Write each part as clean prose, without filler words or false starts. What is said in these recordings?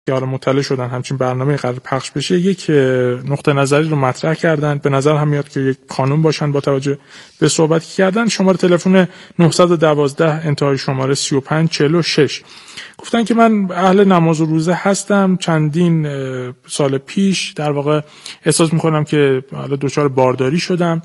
که حالا مطلع شدن همچین برنامه قرار پخش بشه، یک نقطه نظری رو مطرح کردن. به نظر هم میاد که یک قانون باشن با توجه به صحبتی که کردن. شماره تلفن 912 انتهای شماره 3546. گفتن که من اهل نماز و روزه هستم. چندین سال پیش در واقع احساس میکنم که حالا دچار بارداری شدم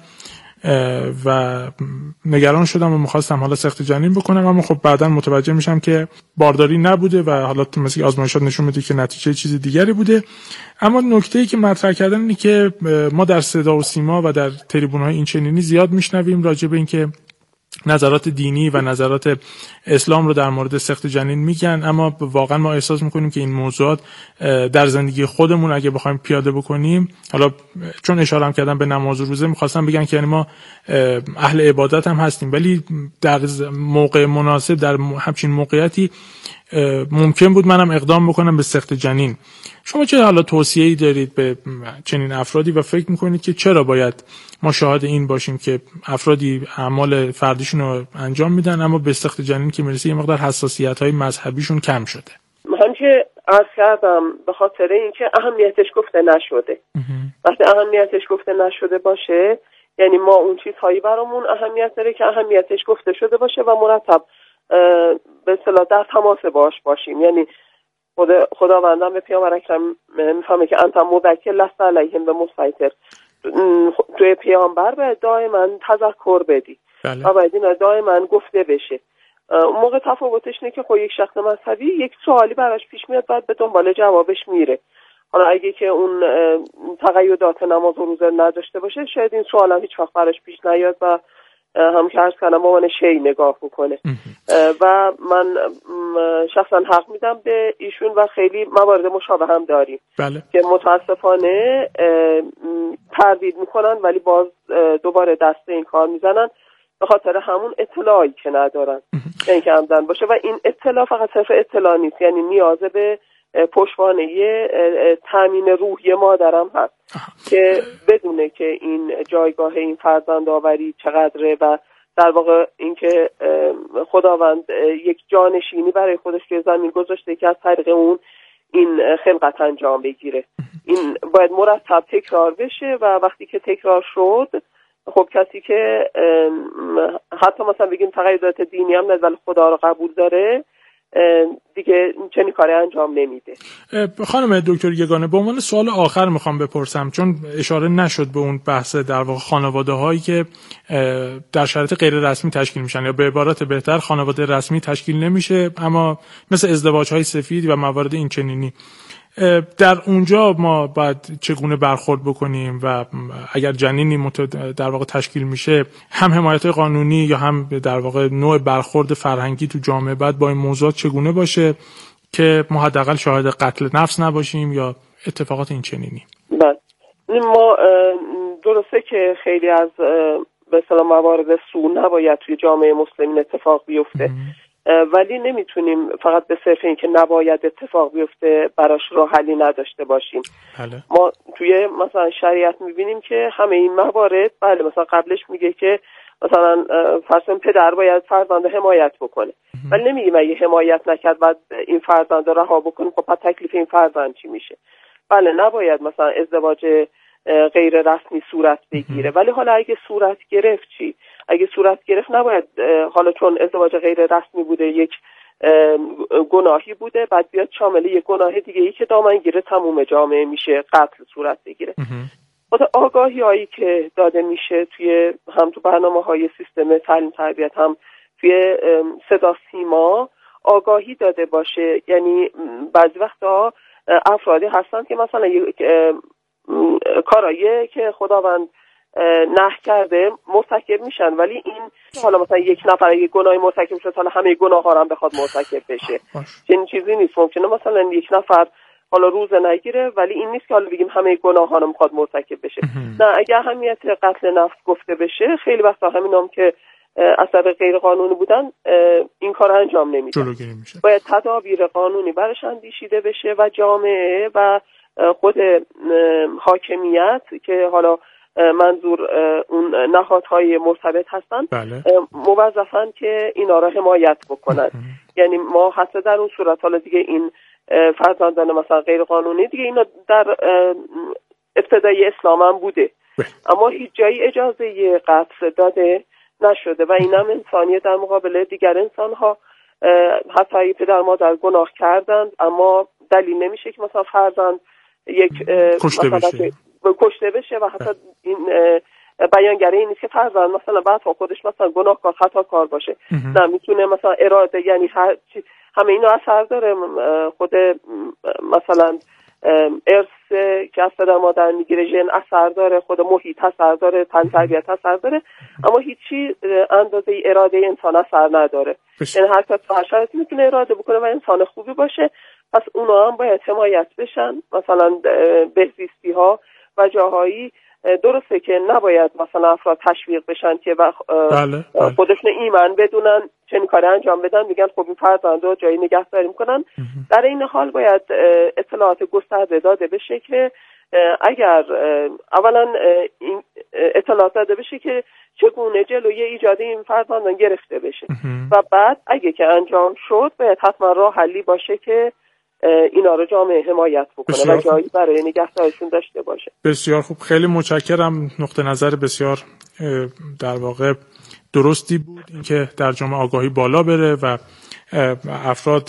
و نگران شدم و میخواستم حالا سخت جنین بکنم، اما خب بعدا متوجه میشم که بارداری نبوده و حالا مثل آزمایشات نشون میده که نتیجه چیز دیگری بوده. اما نکته‌ای که مطرح کردن اینه که ما در صدا و سیما و در تریبون‌های این چنینی زیاد میشنویم راجع به این که نظرات دینی و نظرات اسلام رو در مورد سخت جنین میگن، اما واقعا ما احساس میکنیم که این موضوعات در زندگی خودمون اگه بخوایم پیاده بکنیم، حالا چون اشاره هم کردم به نماز و روزه، میخواستم بگن که یعنی ما اهل عبادت هم هستیم، ولی در موقع مناسب در همچین موقعیتی ممکن بود منم اقدام بکنم به سخت جنین. شما چه حالا توصیه‌ای دارید به چنین افرادی و فکر میکنید که چرا باید ما شاهد این باشیم که افرادی اعمال فردیشون رو انجام میدن اما به سخت جنین که میرسه یه مقدار حساسیت‌های مذهبیشون کم شده؟ من که عرض کردم به خاطر اینکه اهمیتش گفته نشده. وقتی اهمیتش گفته نشده باشه یعنی ما اون چیزهایی برامون اهمیت داره که اهمیتش گفته شده باشه و مرتب به اصطلاح در تماس باشیم. یعنی خداوندم به پیامبر اکرم میفهمه که انت مذکر لست علیهم به مسیطر. توی پیامبر باید دائما تذکر بدی و باید این دائما گفته بشه. اون موقع تفاوتش اینه که خب یک شخص مذهبی یک سوالی براش پیش میاد بعد به دنبال جوابش میره. حالا اگه که اون تقیدات نماز و روزه نداشته باشه شاید این سوال هم هیچ وقت براش پیش نیاد و هم که عرض کنم با من شی نگاه بکنه. و من شخصا حق میدم به ایشون و خیلی موارد مشابه هم داریم که متاسفانه تردید میکنن ولی باز دوباره دست این کار میزنن به خاطر همون اطلاعی که ندارن این که عمدن باشه. و این اطلاع فقط صرف اطلاع نیست، یعنی نیاز به پشتوانه تامین روحی مادرم هست که بدونه که این جایگاه این فرزندآوری چقدره و در واقع اینکه خداوند یک جانشینی برای خودش که زمین گذاشته که از طریق اون این خلقت انجام بگیره. این باید مرتب تکرار بشه و وقتی که تکرار شد خب کسی که حتی مثلا بگیم تقییدات دینی هم نزد خدا رو قبول داره دیگه چنین کاری انجام نمیده. خانم دکتر یگانه، به عنوان سوال آخر میخوام بپرسم، چون اشاره نشد به اون بحث در واقع خانواده هایی که در شرایط غیر رسمی تشکیل میشن، یا به عبارت بهتر خانواده رسمی تشکیل نمیشه اما مثل ازدواج های سفید و موارد این چنینی، در اونجا ما باید چگونه برخورد بکنیم و اگر جنینی در واقع تشکیل میشه هم حمایت قانونی یا هم در واقع نوع برخورد فرهنگی تو جامعه باید با این موضوع چگونه باشه که ما حداقل شاهد قتل نفس نباشیم یا اتفاقات این چنینی؟ بله، ما درسته که خیلی از به اصطلاح موارد سوء نباید توی جامعه مسلمین اتفاق بیفته، ولی نمیتونیم فقط به صرف این که نباید اتفاق بیفته براش راه حلی نداشته باشیم. بله. ما توی مثلا شریعت میبینیم که همه این موارد بله مثلا قبلش میگه که مثلا فرزند پدر باید فرزند حمایت بکنه، ولی نمیگیم اگه حمایت نکرد بعد این فرزند رو رها بکنیم خب بعد تکلیف این فرزند چی میشه. بله نباید مثلا ازدواج غیر رسمی صورت بگیره، ولی حالا اگه صورت گرفت چی؟ اگه صورت گرفت نباید حالا چون ازدواج غیر رسمی بوده یک گناهی بوده بعد بیاد شامل یک گناه دیگه ای که دامنگیر تموم جامعه میشه قتل صورت بگیره. خود آگاهی هایی که داده میشه توی هم تو برنامه‌های سیستم تعلیم تربیت هم توی صدا سیما آگاهی داده باشه، یعنی بعضی وقتا افرادی هستن که مثلا کارایی که خداوند نه کرده مرتکب میشن، ولی این حالا مثلا یک نفر یک گناهی مرتکب شد حالا همه گناه ها هم بخواد مرتکب بشه، چنین چیزی نیست. ممکنه مثلا یک نفر حالا روزه نگیره ولی این نیست که حالا بگیم همه گناه ها رو میخواد مرتکب بشه. نه، اگه اهمیت قتل نفس گفته بشه خیلی وقتا همینام که اثر غیر قانونی بودن این کار انجام نمیدن. باید تدابیر قانونی برش اندیشیده بشه و جامعه و خود حاکمیت که حالا منظور اون نهادهای مرتبط هستن موظفن که اینا را حمایت بکنن. یعنی ما حتی در اون صورت حالا دیگه این فرزندان مثلا غیر قانونی دیگه، اینا در ابتدای اسلام هم بوده، اما هیچ جایی اجازه قتل داده نشده و این هم انسانیه در مقابل دیگر انسان ها. حتی پدر مادر گناه کردند اما دلیل نمیشه که مثلا فرزند یک کشته بشه و حتی این بیانگره این نیست که فرزند مثلا بعد خودش مثلا گناهکار خطاکار باشه. نه، میتونه مثلا اراده، یعنی همه اینا اثر داره. خود مثلا ارث که از پدر مادر میگیره، ژن اثر داره، خود محیط اثر داره، تربیت اثر داره، اما هیچی اندازه اراده انسان اثر نداره. یعنی هر کس هر شرایطی میتونه اراده بکنه و انسان خوبی باشه، پس اونا هم باید حمایت بشن. مثلا بهزیستی ها و جاهایی درسته که نباید مثلا افراد تشویق بشن که خودشون ایمان بدونن چنین کاری انجام بدن، میگن خب این فرزندو جایی نگهداری میکنن. در این حال باید اطلاعات گسترده داده بشه که اگر اولا این اطلاعات داده بشه که چگونه جلوی ایجاد این فرزندان گرفته بشه و بعد اگه که انجام شد باید حتما راه حلی باشه که اینا رو جامعه حمایت بکنه و جایی برای نگهداریشون داشته باشه. بسیار خوب، خیلی متشکرم. نقطه نظر بسیار در واقع درستی بود، اینکه در جامعه آگاهی بالا بره و افراد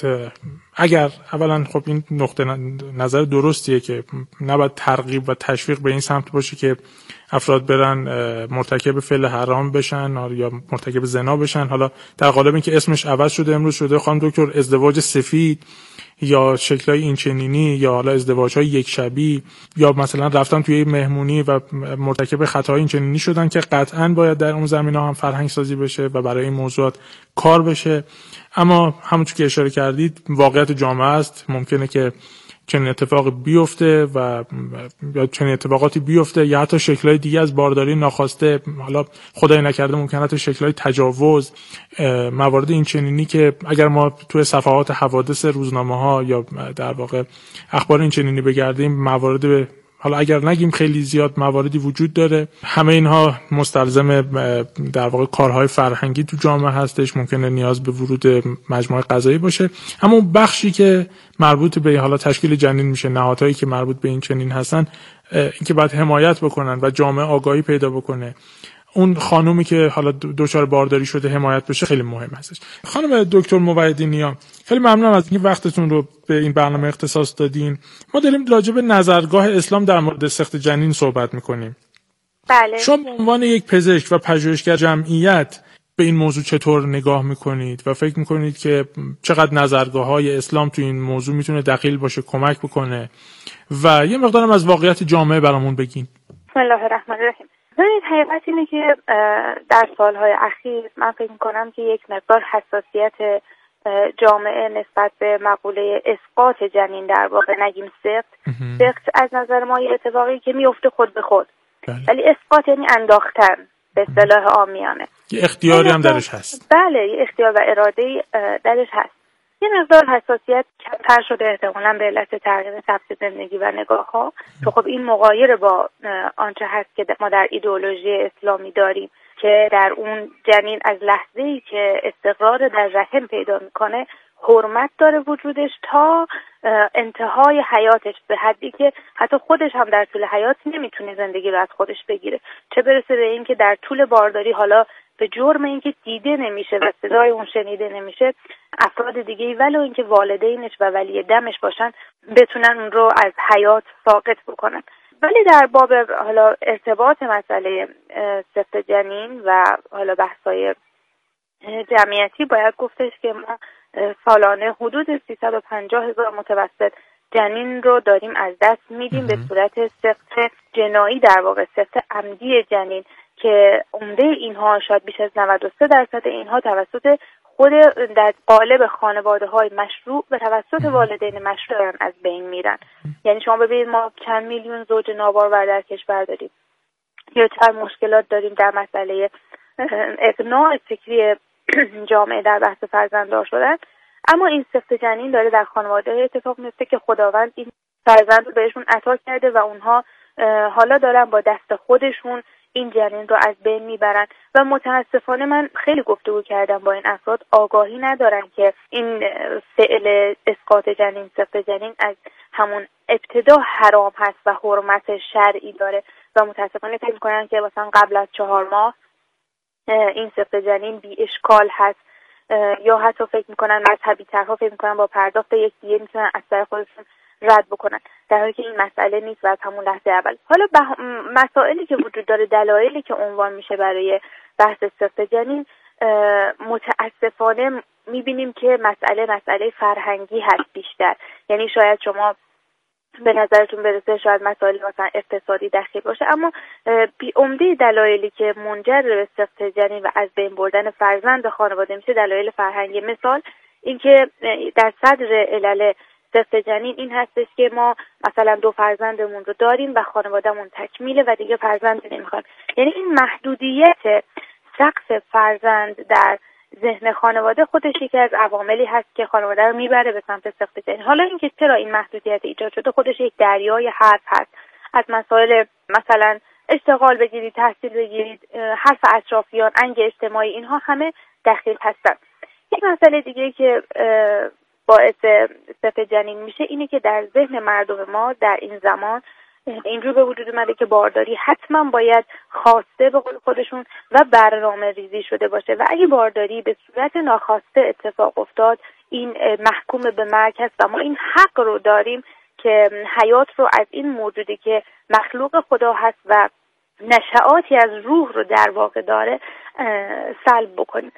اگر اولا خب این نقطه نظر درستیه که نباید ترغیب و تشویق به این سمت باشه که افراد برن مرتکب فعل حرام بشن یا مرتکب زنا بشن. حالا در قالب اینکه اسمش عوض شده، امروز شده خانم دکتر ازدواج سفید یا شکلای اینچنینی یا حالا ازدواج‌های یک شبی، یا مثلا رفتن توی مهمونی و مرتکب خطاهای اینچنینی شدن که قطعاً باید در اون زمینه‌ها هم فرهنگ سازی بشه و برای این موضوعات کار بشه. اما همونطور که اشاره کردید واقعیت جامعه است، ممکنه که چنین اتفاقی بیفته و یا چنین اتفاقاتی بیفته یا حتی شکل‌های دیگه از بارداری ناخواسته، حالا خدای نکرده ممکنه حتی شکل‌های تجاوز، موارد اینچنینی که اگر ما توی صفحات حوادث روزنامه‌ها یا در واقع اخبار اینچنینی بگردیم، موارد حالا اگر نگیم خیلی زیاد مواردی وجود داره. همه اینها مستلزم در واقع کارهای فرهنگی تو جامعه هستش، ممکنه نیاز به ورود مجموعه قضایی باشه. اما اون بخشی که مربوط به حالا تشکیل جنین میشه، نهادهایی که مربوط به این چنین هستن، اینکه باید حمایت بکنن و جامعه آگاهی پیدا بکنه، اون خانومی که حالا دچار بارداری شده حمایت بشه، خیلی مهم هستش. خانم دکتر موحدینیا، خیلی ممنونم از اینکه وقتتون رو به این برنامه اختصاص دادین. ما داریم راجع به نظرگاه اسلام در مورد سقط جنین صحبت میکنیم. بله. شما به عنوان یک پزشک و پژوهشگر جمعیت به این موضوع چطور نگاه میکنید و فکر میکنید که چقدر نظرگاه‌های اسلام تو این موضوع میتونه دخیل باشه، کمک بکنه، و یه مقدارم از واقعیت جامعه برامون بگین؟ بسم الله الرحمن الرحیم. ببینید، حقیقت اینه که در سالهای اخیر من فکر میکنم که یک مقدار حساسیت جامعه نسبت به مقوله اسقاط جنین، در واقع نگیم سقط از نظر ما یه اتفاقی که میفته خود به خود، ولی اسقاط یعنی انداختن به اصطلاح عامیانه. یه اختیاری هم درش هست. بله، یه اختیار و اراده درش هست. یه مقدار حساسیت کمتر شده احتمالاً به علت تغییر سبک زندگی و نگاه‌ها، که خب این مغایر با آنچه هست که ما در ایدئولوژی اسلامی داریم که در اون جنین از لحظه‌ای که استقرار در رحم پیدا میکنه حرمت داره وجودش تا انتهای حیاتش، به حدی که حتی خودش هم در طول حیات نمیتونه زندگی رو از خودش بگیره، چه برسه به این که در طول بارداری حالا به جرم اینکه دیده نمیشه و صدای اون شنیده نمیشه، افراد دیگه‌ای ولو اینکه والدینش و ولی دمش باشن بتونن اون رو از حیات ساقط بکنن. ولی در باب حالا ارتباط مسئله سقط جنین و حالا بحث‌های جمعیتی باید گفتش که ما سالانه حدود 350,000 متوسط جنین رو داریم از دست میدیم به صورت سقط جنایی، در واقع سقط عمدی جنین، که عمده اینها شاید بیش از 93% اینها توسط خود در قالب خانواده‌های مشروع و توسط والدین مشروع دارن از بین میرن. یعنی شما ببینید ما چند میلیون زوج نابارور در کشور داریم، یا چند مشکلات داریم در مسئله اقناع فکری جامعه در بحث فرزنددار شدن، اما این سقط جنین داره در خانواده‌های اتفاق میفته که خداوند این فرزند رو بهشون عطا کرده و اونها حالا دارن با دست خودشون این جنین رو از بین میبرن و متاسفانه من خیلی گفتگو کردم با این افراد، آگاهی ندارن که این فعل اسقاط جنین، سقط جنین از همون ابتدا حرام هست و حرمت شرعی داره و متاسفانه فکر میکنن که مثلا قبل از 4 ماه این سقط جنین بی اشکال هست، یا حتی فکر میکنن مذهبی ترها فکر میکنن با پرداخت یک دیه میتونن از سر خودشون رد بکنن، در حالی که این مسئله نیست و از همون لحظه اول. حالا مسائلی که وجود داره، دلایلی که عنوان میشه برای بحث سقط جنین، متاسفانه میبینیم که مسئله فرهنگی هست بیشتر. یعنی شاید شما به نظرتون برسه شاید مسائل مثلا اقتصادی دخیل باشه، اما عمده دلایلی که منجر به سقط جنین و از بین بردن فرزند خانواده میشه دلایل فرهنگی. مثال اینکه در صدر علل سقط جنین این هستش که ما مثلا 2 فرزندمون رو داریم و خانوادهمون تکمیله و دیگه فرزند نمیخوایم. یعنی این محدودیت سقف فرزند در ذهن خانواده خودش یکی از عواملی هست که خانواده رو میبره به سمت سقط جنین. حالا اینکه چرا این محدودیت ایجاد شده خودش یک دریای حرف هست، از مسائل مثلا اشتغال بگیرید، تحصیل بگیرید، حرف اطرافیان، انگ اجتماعی، اینها همه دخیل هستن. یک مسئله دیگه که باعث سقط جنین میشه اینه که در ذهن مردم ما در این زمان اینجور به وجود اومده که بارداری حتما باید خواسته به قول خودشون و برنامه ریزی شده باشه و اگه بارداری به صورت ناخواسته اتفاق افتاد این محکوم به مرگ هست و ما این حق رو داریم که حیات رو از این موجودی که مخلوق خدا هست و نشعاتی از روح رو در واقع داره سلب بکنیم.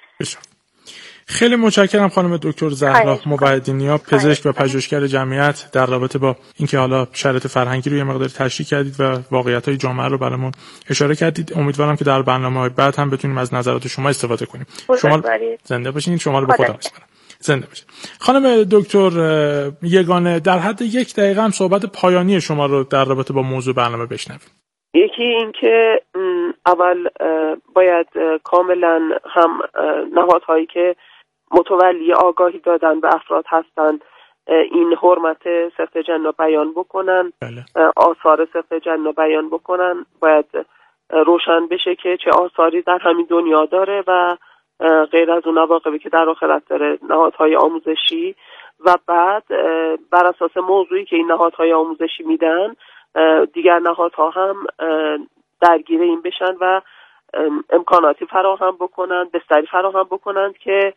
خیلی متشکرم خانم دکتر زهرا موحدینیا، پزشک و پژوهشگر جمعیت، در رابطه با اینکه حالا شرایط فرهنگی رو یه مقدار تشریح کردید و واقعیت‌های جامعه رو برامون اشاره کردید. امیدوارم که در برنامه‌های بعد هم بتونیم از نظرات شما استفاده کنیم. شما زنده باشین. شما رو به خدا می‌سپارم. زنده باشید. خانم دکتر یگانه، در حد 1 دقیقه هم صحبت پایانی شما رو در رابطه با موضوع برنامه بشنویم. یکی این که اول باید کاملا هم نهادهایی که متولی آگاهی دادن به افراد هستن این حرمت سقط جنین رو بیان بکنن، آثار سقط جنین رو بیان بکنن. باید روشن بشه که چه آثاری در همین دنیا داره و غیر از اون عواقبی که در آخرت داره، نهادهای آموزشی. و بعد بر اساس موضوعی که این نهادهای آموزشی میدن دیگر نهادها هم درگیر این بشن و امکاناتی فراهم بکنن، بستری فراهم بکنند که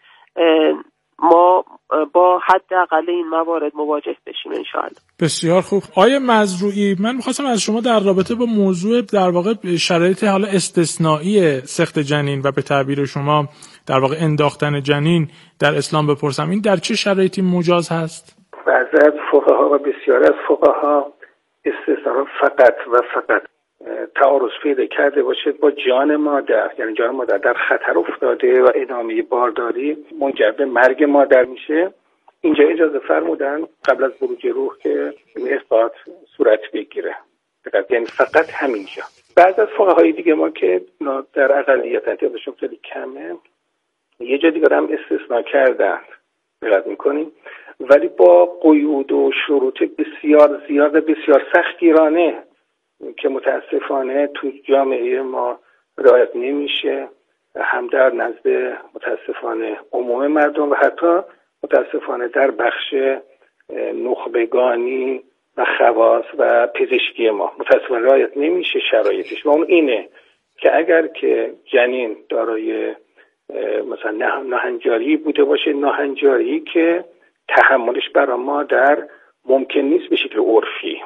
ما با حداقل این موارد مواجه بشیم ان شاء الله. بسیار خوب. آیه مزروعی، من می‌خواستم از شما در رابطه با موضوع در واقع شرایط حالا استثنایی سقط جنین و به تعبیر شما در واقع انداختن جنین در اسلام بپرسم. این در چه شرایطی مجاز هست؟ بعضی از فقها و بسیاری از فقها استثنا فقط و فقط تعارض پیدا کرده باشد با جان مادر، یعنی جان مادر در خطر افتاده و ادامه بارداری منجر به مرگ مادر میشه، اینجا اجازه فرمودن قبل از بروج روح که این اثبات صورت بگیره. یعنی فقط همینجا. بعض از فقهای دیگه ما که در اقلیت تعدادشون خیلی کمه یه جا دیگه هم استثناء کردن، دقت میکنیم، ولی با قیود و شروط بسیار زیاد بسیار سختگیرانه که متاسفانه تو جامعه ما رعایت نمیشه، هم در نزد متاسفانه عموم مردم و حتی متاسفانه در بخش نخبگانی و خواص و پزشکی ما متاسفانه رعایت نمیشه شرایطش. و اون اینه که اگر که جنین دارای مثلا ناهنجاری بوده باشه، ناهنجاری که تحملش برای مادر ممکن نیست به شکل عرفی،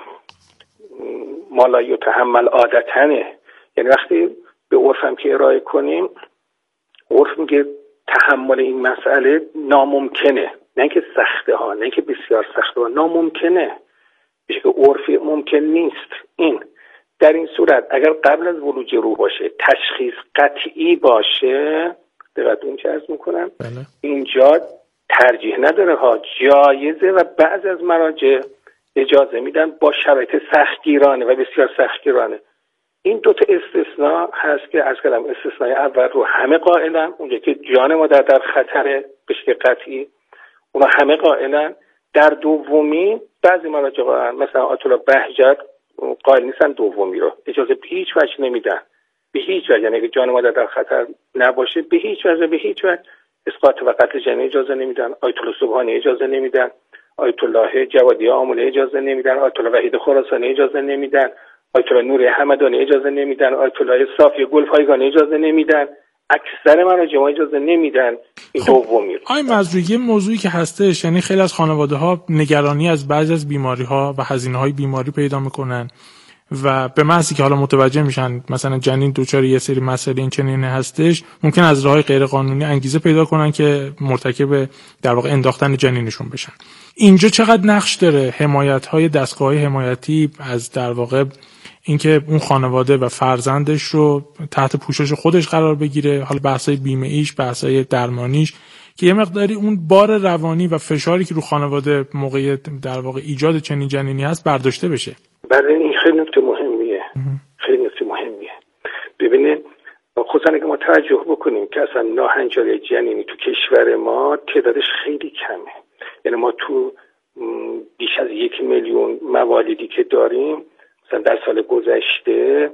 مالایی و تحمل عادتنه، یعنی وقتی به عرف هم که ارائه کنیم عرف میگه تحمل این مسئله ناممکنه، نه اینکه سخته ها، نه اینکه بسیار سخته ها، ناممکنه، به شکل عرفی ممکن نیست. این در این صورت اگر قبل از ولوج روح باشه، تشخیص قطعی باشه، دقیقاً این چه عرض میکنم، اینجا ترجیح نداره ها، جایزه و بعض از مراجع اجازه میدن با شرایط سختگیرانه و بسیار سختگیرانه. این 2 استثناء هست که از کلام استثناء اول رو همه قائلن، اونجا که جان مادر در خطره به شکل قطعی اونا همه قائلن. در دومی بعضی مراجع قائلن، مثلا آیت الله بهجت قائل نیستن دومی رو، اجازه به هیچ وجه نمیدن، به هیچ وجه، یعنی اگه جان مادر در خطر نباشه به هیچ وجه اسقاط و قتل جنین اجازه نمیدن. آیت الله سبحانی اجازه نمیدن، آیت الله جوادی آمله اجازه نمیدن، آیت الله وحید خراسانی اجازه نمیدن، آیت الله نوری حمدانی اجازه نمیدن، آیت الله صافی گلپایگانی اجازه نمیدن، اکثر مراجع اجازه نمیدن. این دومی. آی مزروی، موضوعی که هستش، یعنی خیلی از خانواده‌ها نگرانی از بعضی از بیماری‌ها و هزینه‌های بیماری پیدا میکنن و به محضی که حالا متوجه میشن مثلا جنین دچار یه سری مسائل این چنین هستش، ممکن از راههای غیر قانونی انگیزه پیدا کنن که مرتکب در واقع انداختن جنینشون بشن. اینجا چقدر نقش داره حمایت‌های دستگاه‌های حمایتی از در واقع اینکه اون خانواده و فرزندش رو تحت پوشش خودش قرار بگیره، حالا بحث‌های بیمه ایش، بحث‌های درمانیش، که یه مقداری اون بار روانی و فشاری که رو خانواده موقع در واقع ایجاد چنین جنینی هست برداشته بشه. برای این خیلی نکته مهمیه. ببینید خصوصا اگه ما توجه بکنیم که اصلا ناهنجاری جنینی تو کشور ما تعدادش خیلی کمه. یعنی ما تو بیش از 1 میلیون موالیدی که داریم، مثلا در سال گذشته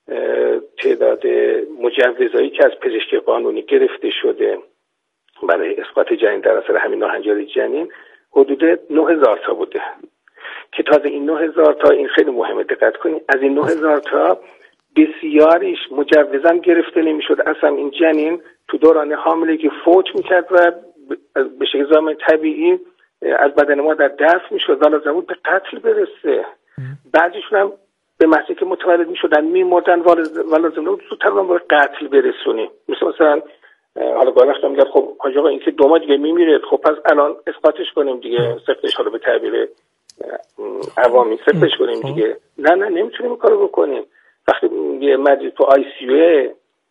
تعداد مجوزایی که از پزشکی قانونی گرفته شده برای اسقاط جنین در اثر همین ناهنجاری جنین حدود 9000 تا بوده که تازه این 9000 تا، این خیلی مهمه دقت کنید، از این 9000 تا بسیاریش مجوزم گرفته نمیشد. اصلا این جنین تو دوران حاملگی فوت میکرد و به شکل زمان طبیعی از بدن ما در دفع میشد و لازم بود به قتل برسه. بعضیشون هم به محضی که متولد میشدن میمردن و لازم بود زودتر به قتل برسونیم. مثلا حالا گاهی وقتا میگن خب حاج آقا این که 2 ماه دیگه میمیره، خب پس الان اسقاطش کنیم دیگه، سفتش حالا به تعبیر عوامی سفتش کنیم دیگه. نه نمیتونیم کارو بکنیم. وقتی یه مریض تو آی سی او،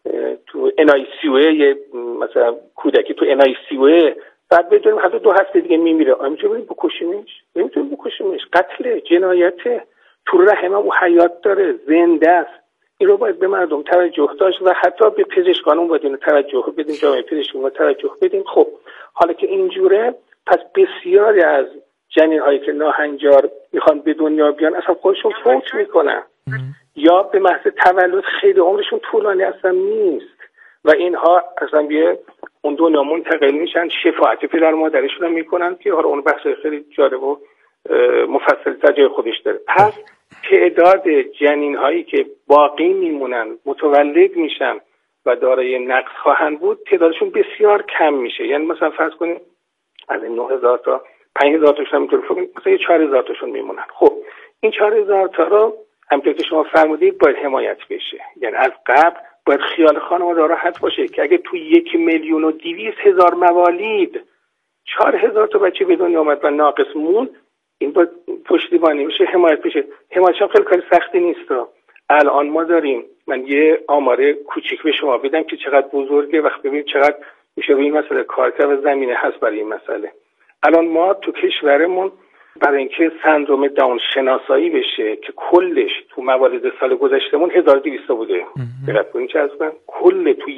تو ان آی سی او، یه مثلا کودکی تو ان آی سی او، بعد بدونیم حتی 2 هفته دیگه میمیره، آیا میتونیم بکشیمش؟ نمیتونیم بکشیمش. قتل، جنایته. تو رحم او حیات داره، زنده است. این رو باید به مردم توجه داشت و حتی به پزشکانون باید توجه بدیم، جامعه پزشکی رو توجه بدیم. خب حالا که اینجوره، پس بسیاری از جنین هایی که ناهنجار میخوان به دنیا بیان اصلا خودشون فوت میکنن یا به محض تولد خیلی عمرشون طولانی اصلا نیست و اینها اصلا به اون دنیا منتقل میشن، شفاعت پدر مادرشون هم میکنن که حالا اون بحث خیلی جالب و مفصل تا جای خودش داره. پس تعداد جنین هایی که باقی میمونن، متولد میشن و دارای نقص خواهند بود، تعدادشون بسیار کم میشه. یعنی مثلا فرض کنیم از این 9000 تا 5000 تاشون هم میتونه مثلا 4000 تاشون میمونن. خب این 4000 تا رو همونطور که شما فرمودید باید حمایت بشه. یعنی از قبل باید خیال خانواده راحت باشه که اگه تو 1,200,000 موالید 4000 تا بچه به دنیا اومد و ناقص مون، این باید پشتیبانی بشه، حمایت بشه. حمایتش هم خیلی کار سختی نیست. الان ما داریم، من یه آماره کوچیک به شما بدم که چقدر بزرگه، وقت ببینید چقدر میشه روی این مسئله کار کرد و زمینه هست برای این مسئله. الان ما تو کشورمون برای اینکه سندروم داون شناسایی بشه که کلش تو موالید سال گذشتهمون 1200 بوده. دقت کنید چه هستن؟ کل تو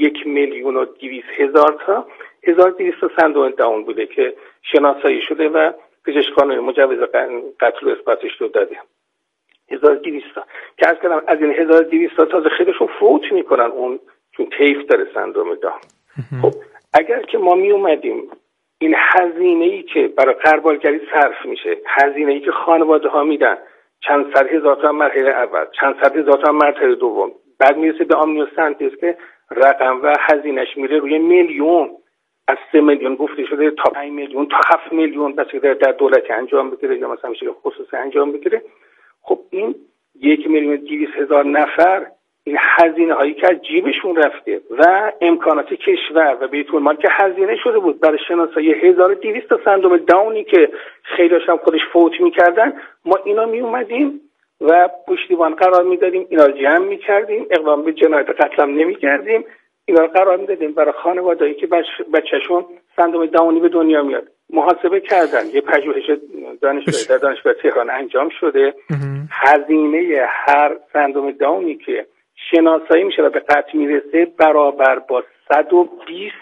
1,200,000 تا 1200 سندروم داون بوده که شناسایی شده و پزشکان مجوز قتل و اثباتش رو داده. 1200 که از کلام از این 1200 تازه خیلیشون فوت میکنن اون چون طیف داره سندروم داون. خب اگر که ما می اومدیم این هزینه‌ای که برای غربالگری صرف میشه، هزینه‌ای که خانواده ها میدن، چند صد هزار تا مرحله اول، چند صد هزار تا مرحله دوم، بعد میرسه به آمنیوسنتیز که رقم و هزینه‌اش میره روی میلیون، از 3 میلیون گفته شده تا 5 میلیون تا 7 میلیون بس در دولتی انجام بگیره یا مثلا میشه خصوصی انجام بگیره. خب این 1,200,000 نفر این هزینه هایی که از جیبشون رفته و امکانات کشور و بیت المال که هزینه شده بود برای شناسایی 1200 تا سندروم داونی که خیلیش هم خودش فوت میکردن، ما اینا می اومدیم و پشتیبان قرار میدادیم، اینا رو جمع میکردیم، اقدام به جنایت قتل هم نمیکردیم، اینا رو قرار میدادیم برای خانواده‌ای که بچه‌شون سندروم داونی به دنیا میاد. محاسبه کردن، یه پژوهش در دانشگاه تهران انجام شده، هزینه هر سندروم داونی که شناسایی میشه و به قتل میرسه برابر با 120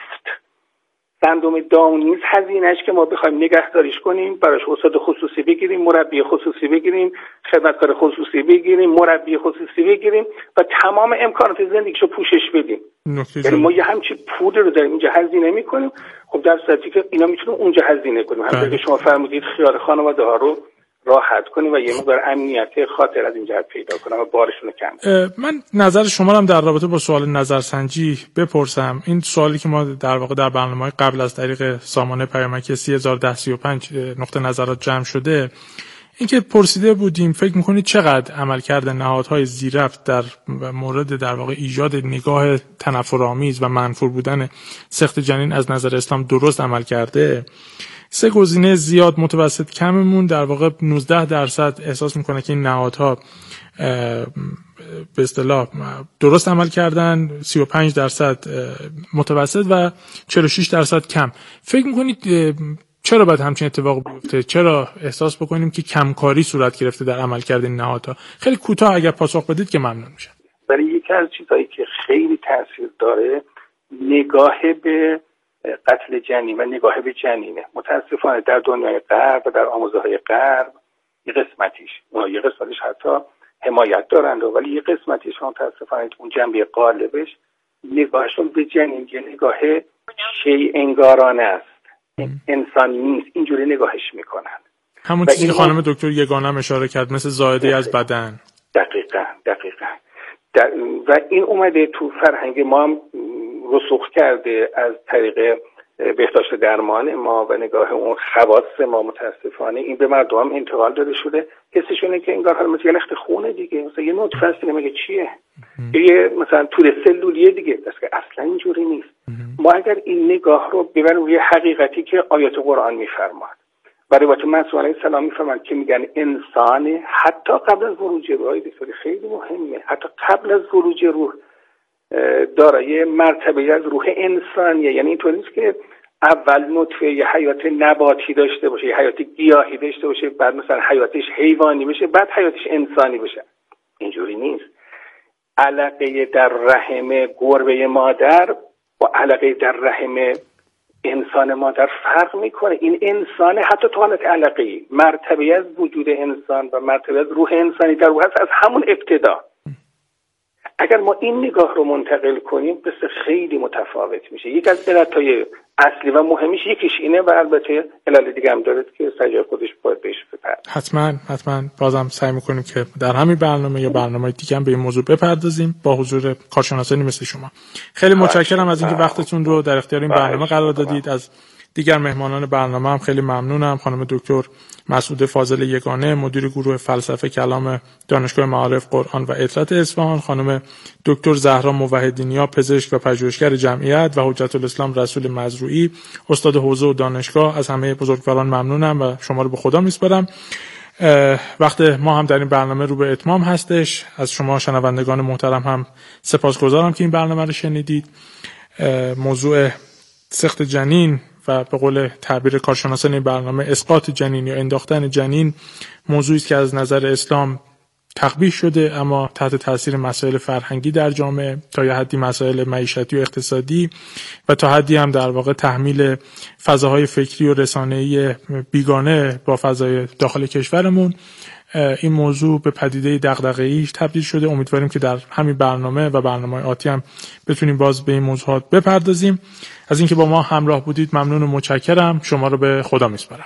سندروم داون نیست هزینهش که ما بخوایم نگهداریش کنیم، براش استاد خصوصی بگیریم، مربی خصوصی بگیریم، خدمتکار خصوصی بگیریم، مربی خصوصی بگیریم و تمام امکانات زندگیشو پوشش بدیم. یعنی ما یه همچین پول رو داریم اینجا هزینه میکنیم، خب در صورتی که اینا میتونیم اونجا هزینه کنیم. همونطور که شما فرمودید خیال خانواده ها رو راحت کنیم و یه مقدار امنیت خاطر از این جهت پیدا کنم و بارشون رو کم کنم. من نظر شما رو هم در رابطه با سوال نظرسنجی بپرسم. این سوالی که ما در واقع در برنامه‌های قبل از طریق سامانه پیامکی 301035 نقطه نظرات جمع شده، اینکه پرسیده بودیم فکر میکنید چقدر عملکرد نهادهای زیررفت در مورد در واقع ایجاد نگاه تنفرآمیز و منفور بودن سقط جنین از نظر اسلام درست عمل کرده؟ 3 گزینه زیاد، متوسط، کممون در واقع 19% احساس میکنه که این نهادها به اصطلاح درست عمل کردن، 35% متوسط و 46% کم. فکر میکنید چرا باید همچین اتفاق بیفته؟ چرا احساس بکنیم که کمکاری صورت گرفته در عملکرد این نهادها؟ خیلی کوتاه اگر پاسخ بدید که ممنون میشم. برای یکی از چیزایی که خیلی تاثیر داره نگاه به قتل جنین و نگاه به جنینه. متاسفانه در دنیای غرب و در آموزه‌های غرب یه قسمتیش حتی حمایت دارند، ولی یه قسمتیش متاسفانه اون جنبه غالبش نگاهشون به جنین یه نگاه شیء انگارانه است، انسانی نیست، اینجوری نگاهش میکنن. همون چیزی که خانم دکتر یگانه اشاره کرد، مثل زائده از بدن. دقیقاً. و این اومده تو فرهنگ ما هم رسوخ کرده از طریق بهداشت درمان ما و نگاه اون خواص ما. متاسفانه این به مردم هم انتقال داده شده. حسشونه که انگار حالا مثل یه لخت خونه دیگه، مثلا یه نطفه است دیگه، مگه چیه؟ یه مثلا تور سلولیه دیگه، بس که اصلا اینجوری نیست. ما اگر این نگاه رو ببریم روی حقیقتی که آیات قرآن میفرماد و روایت منصور علیه السلام میفرماد که میگن انسان حتی قبل از ولوج روح، خیلی مهمه، حتی قبل از ولوج روح دارای مرتبه از روح انسانیه. یعنی اینطور نیست که اول نطفه یه حیات نباتی داشته باشه، یه حیات گیاهی داشته باشه، بعد مثلا حیاتش حیوانی بشه، بعد حیاتش انسانی بشه. اینجوری نیست. علقه در رحم گربه مادر و علقه در رحم انسان مادر فرق میکنه. این انسان حتی تو حالت علقه‌ای مرتبه از وجود انسان و مرتبه از روح انسانی در روح هست از همون ابتدا. اگر ما این نگاه رو منتقل کنیم قصه خیلی متفاوت میشه. یک از علتهای اصلی و مهمیش یکیش اینه و البته علل دیگه هم داره که سجای خودش باید بهش بپردازیم. حتما بازم سعی میکنیم که در همین برنامه یا برنامه دیگه هم به این موضوع بپردازیم با حضور کارشناسانی مثل شما. خیلی متشکرم از اینکه وقتتون رو در اختیار این برنامه قرار دادید. از دیگر مهمانان برنامه هم خیلی ممنونم. خانم دکتر مسعوده فاضل یگانه، مدیر گروه فلسفه کلام دانشگاه معارف قرآن و عطرت اصفهان، خانم دکتر زهرا موحدینیا، پزشک و پژوهشگر جمعیت و حجت الاسلام رسول مزروعی، استاد حوزه و دانشگاه، از همه بزرگواران ممنونم و شما رو به خدا میسپارم. وقت ما هم در این برنامه رو به اتمام هستش. از شما شنوندگان محترم هم سپاسگزارم که این برنامه رو شنیدید. موضوع سقط جنین و به قول تعبیر کارشناسان این برنامه اسقاط جنین یا انداختن جنین موضوعی است که از نظر اسلام تقبیح شده، اما تحت تاثیر مسائل فرهنگی در جامعه، تا یه حدی مسائل معیشتی و اقتصادی و تا حدی هم در واقع تحمیل فضاهای فکری و رسانه‌ای بیگانه با فضای داخل کشورمون، این موضوع به پدیده دغدغه‌ای تبدیل شده. امیدواریم که در همین برنامه و برنامه‌های آتی هم بتونیم باز به این موضوعات بپردازیم. از اینکه با ما همراه بودید ممنون و متشکرم. شما رو به خدا میسپارم.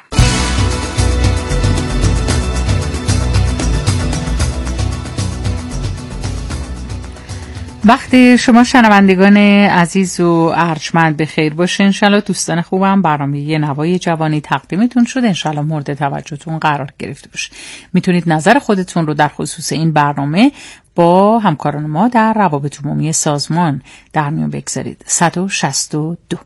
وقتی شما شنوندگان عزیز و ارجمند به خیر باشه. انشالله دوستان خوبم، برنامه یه نوای جوانی تقدیمتون شده، انشالله مورد توجهتون قرار گرفته باشه. میتونید نظر خودتون رو در خصوص این برنامه با همکاران ما در روابط عمومی سازمان در میون بگذارید. 162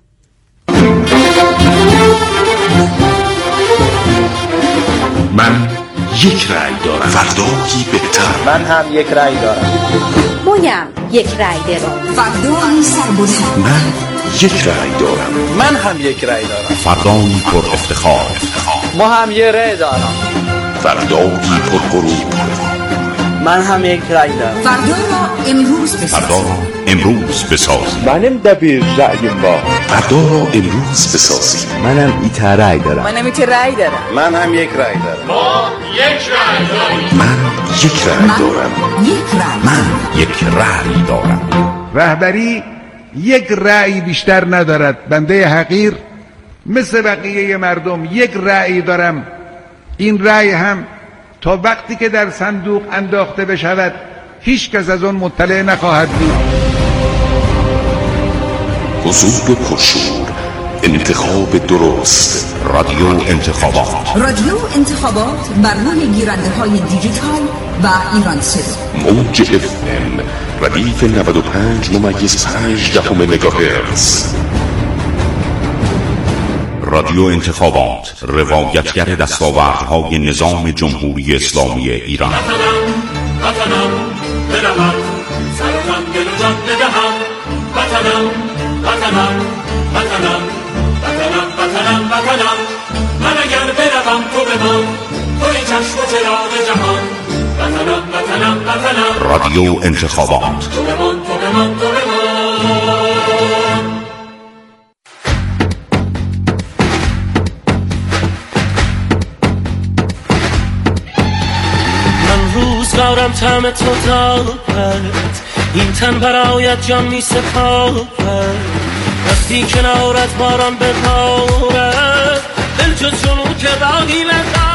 من یک رأی دارم، فردایی بهتر. من هم یک رأی دارم، مویم یک رأی دارم، فردایی سربلند. من یک رأی دارم، من هم یک رأی دارم، فردایی پر افتخار. ما هم یک رأی دارم، فردایی پر غرور. من هم یک رأی دارم. فردا را امروز بسازیم. منم دبیر رأی با. فردا را امروز بسازیم. منم ایتا رأی دارم. من هم یک رأی دارم. من هم یک رأی دارم. ما یک رأی داریم. من یک رأی دارم. من یک رأی دارم. رهبری یک رأی بیشتر ندارد. بنده حقیر مثل بقیه مردم یک رأی دارم. این رأی هم تا وقتی که در صندوق انداخته بشود هیچ کس از آن مطلع نخواهد بود. حضور پرشور، انتخاب درست، رادیو انتخابات. رادیو انتخابات بر روی گیرنده های دیجیتال و ایران صدا. موج FM ردیف 95.5 مگاهرتز. رادیو انتخابات، روایتگر دستاوردهای نظام جمهوری اسلامی ایران. وطنم برهم، سرتم دل و جان بدهم. وطنم من اگر بروم تو بمان، توی چشم و چراغ جهان. وطنم رادیو انتخابات. تو بمان. روزگارم طعم تو دارد، این تن برایت جان می سپارد. وقتی کنارت باران ببارد، دل جز جنون که راهی ندارد.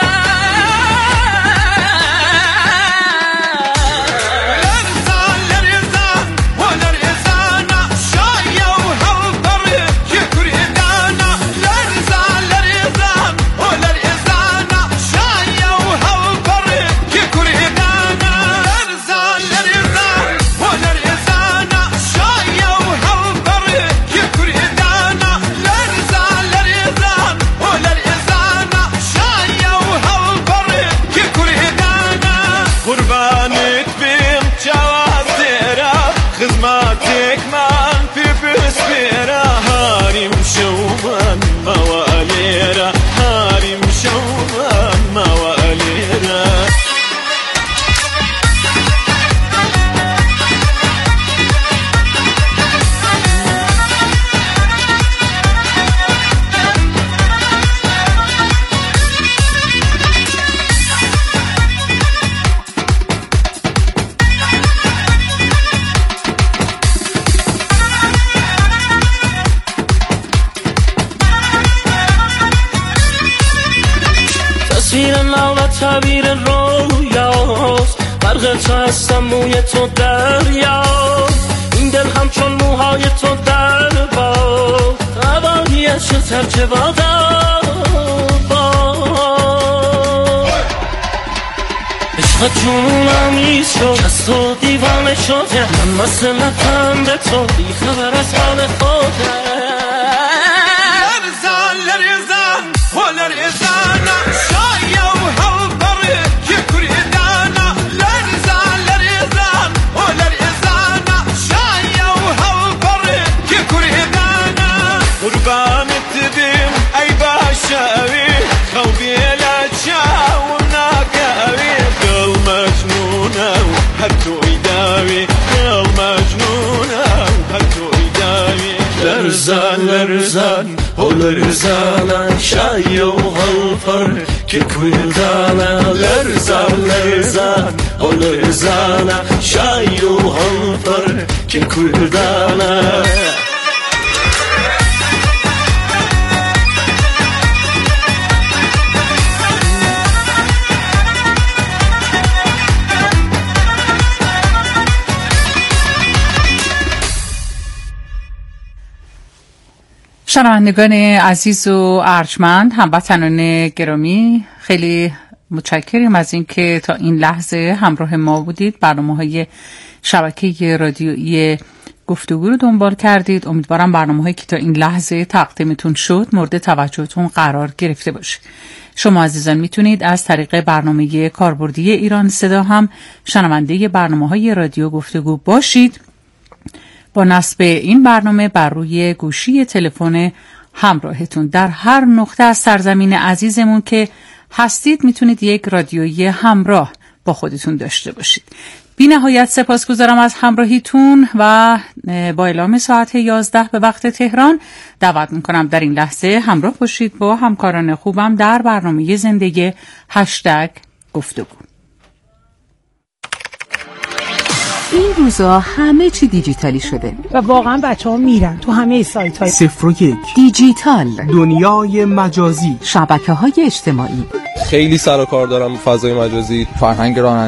تعبیر رویاست، برق تو هستم موی تو دریاست. این دل همچون موهای تو در باد، هوایش ترک باداد. عشق جونم شد، از تو دیوانه شده. من مسلطم به تو، بی خبر از حال خوده. لرزان ولرزان شاي وهالفر ككويدانا. لرزان ولرزان شاي وهالفر ككويدانا. شنوندگان عزیز و ارجمند، هموطنان گرامی، خیلی متشکریم از اینکه تا این لحظه همراه ما بودید. برنامه‌های شبکه رادیویی گفتگو رو دنبال کردید. امیدوارم برنامه‌هایی که تا این لحظه تقدیمتون شد مورد توجهتون قرار گرفته باشه. شما عزیزان میتونید از طریق برنامه کاربردی ایران صدا هم شنونده برنامه‌های رادیو گفتگو باشید. با نصب این برنامه بر روی گوشی تلفن همراهتون در هر نقطه از سرزمین عزیزمون که هستید میتونید یک رادیویی همراه با خودتون داشته باشید. بی نهایت سپاسگزارم از همراهیتون و با اعلام ساعت 11 به وقت تهران دعوت میکنم در این لحظه همراه باشید با همکاران خوبم در برنامه زندگی #گفتگو. این روزا همه چی دیجیتالی شده و واقعا بچه‌ها میرن تو همه سایت‌های 01 دیجیتال، دنیای مجازی، شبکه‌های اجتماعی. خیلی سر و کار دارم فضای مجازی، فرهنگ رانندگی